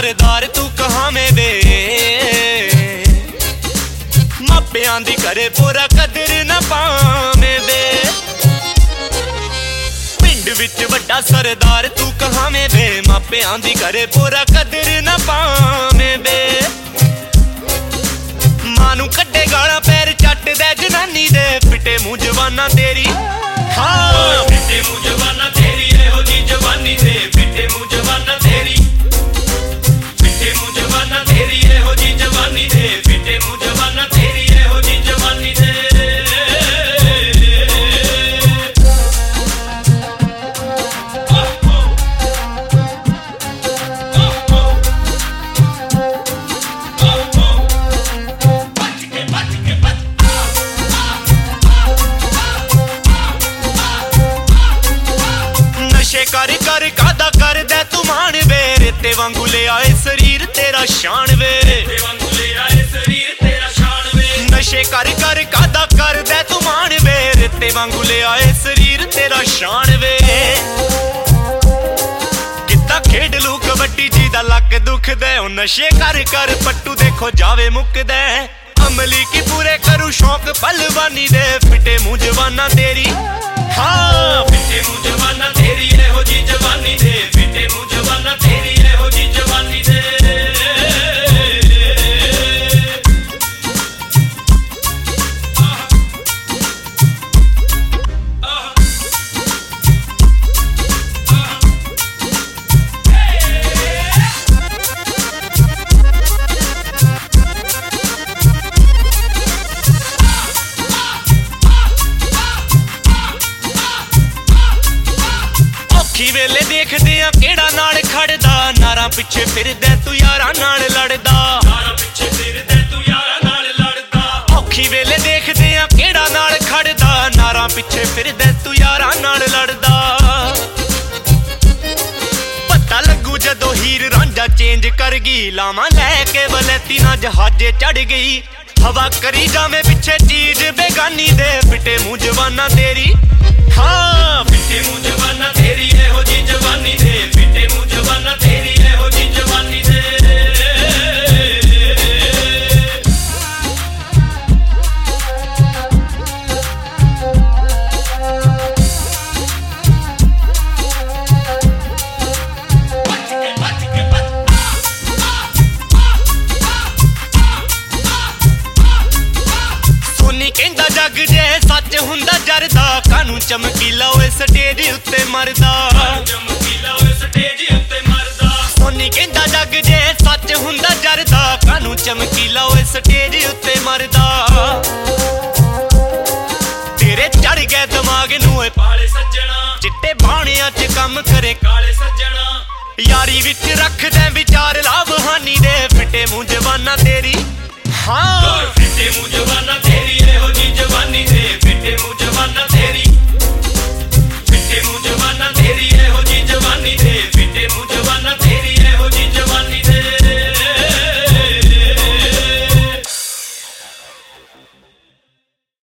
सरदार तू कहावें वे मापियां दी करे पूरा कदर ना पावें वे पिंड विच वड्डा सरदार तू कहावें वे मापियां दी करे पूरा कदर ना पावें वे मां नूं कड्डे गालां पैर चट दे जनानी दे पिटे मूंह जवाना तेरी हाँ पिटे मूंह जवाना तेरी एहो जी जवानी दे पिटे मूंह जवाना तेरी पिटे मूंह जवाना तेरी एहो जी जवानी दे पिटे मूंह जवाना तेरी एहो जी जवानी दे कर कर कादा कर दे तू मान वे रेते वांगू ले आए शरीर तेरा शान वे रेते वांगू ले आए शरीर तेरा शान वे नशे कर कर कादा कर दे तू मान वे रेते वांगू ले आए शरीर तेरा शान वे कितना खेड लू कबड्डी जी दा लक दुख दे ओ नशे कर कर पट्टू देखो जावे मुक दे अमली की पूरे करू शौक पहलवानी दे फिटे मुंह जवाना तेरी हाँ फिटे मुंह जवाना तेरी एहो जी जवानी दे फिटे मुंह जवाना तेरी एहो जी जवानी दे वेले देखदे आ केड़ा नाल खड़दा नारा पिछे फिरदे तू यारा नाल लड़दा नारा पिछे फिरदे तू यारा नाल लड़दा औखी वेले देखदे आ केड़ा नाल खड़दा नारा पिछे फिरदे तू यारा नाल लड़दा पता लगू जदों हीर रांझा चेंज कर गई लावां लैके वलैती ना जहाजे चढ़ गई हवा करी जावे पिछे चीज बेगानी दे फिटे मुंह जवाना तेरी हाँ फिटे मुंह जवाना तेरी एहो जी जवानी दे फिटे मुंह जवाना तेरी एहो जी जवानी दे सोनी कहंदा जग जे सच हुंदा जरदा कानू चमकीला ओए स्टेज उत्ते मरदा चमकीला ओए स्टेज उत्ते मरदा सोनी कहंदा जग जे सच हुंदा जरदा कानू चमकीला ओए स्टेज उत्ते मरदा तेरे चढ़ गए दिमाग नू ओए पाले सज्जणा चिट्टे बाणियां च कम करे काले सज्जणा यारी विच रख दे विचार लाभ हानी दे फिटे मुंह जवाना तेरी हाँ फिटे मुंह जवाना तेरी एहो जी जवानी दे फिटे मुंह जवाना तेरी फिटे मुंह जवाना तेरी एहो जी जवानी दे फिटे मुंह जवाना तेरी एहो जी जवानी दे